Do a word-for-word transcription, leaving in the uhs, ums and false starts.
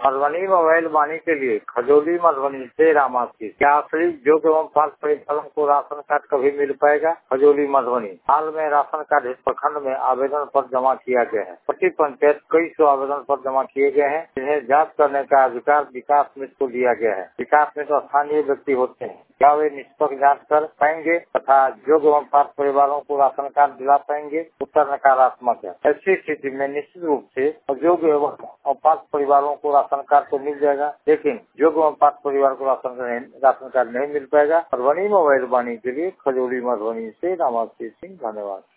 Madhubani mobile वाणी के लिए खजौली मधुबनी से रामाशीष। क्या आश्रित योग्य एवं पात्र परिवारों को राशन कार्ड कभी मिल पाएगा? खजौली मधुबनी। हाल में राशन कार्ड इस प्रखंड में आवेदन पत्र जमा किया गया है। प्रति पंचायत कई सौ आवेदन पत्र जमा किए गए हैं, जिन्हें जांच करने का अधिकार विकास मित्र को दिया गया है। विकास मित्र स्थानीय व्यक्ति होते हैं। क्या वे निष्पक्ष जांच कर पाएंगे तथा योग्य एवं पात्र परिवारों को राशन कार्ड दिला पाएंगे? उत्तर नकारात्मक है। ऐसी स्थिति में निश्चित रूप से योग्य एवं पात्र परिवारों को राशन कार्ड तो मिल जाएगा, लेकिन योग्य एवं पात्र परिवार को राशन राशन कार्ड नहीं मिल पाएगा। मधुबनी मोबाइल वाणी के लिए खजौली मधुबनी से रामाशीष सिंह। धन्यवाद।